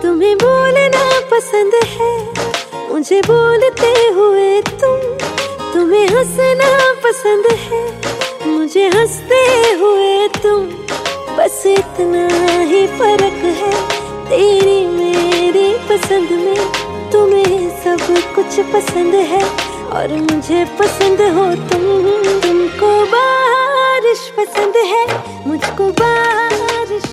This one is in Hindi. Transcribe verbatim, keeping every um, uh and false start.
तुम्हें बोलना पसंद है, मुझे बोलते हुए तुम। तुम्हें हंसना पसंद है, मुझे हंसते हुए तुम। बस इतना ही फर्क है तेरी मेरी पसंद में। तुम्हें सब कुछ पसंद है और मुझे पसंद हो तुम। तुमको बारिश पसंद है, मुझको बारिश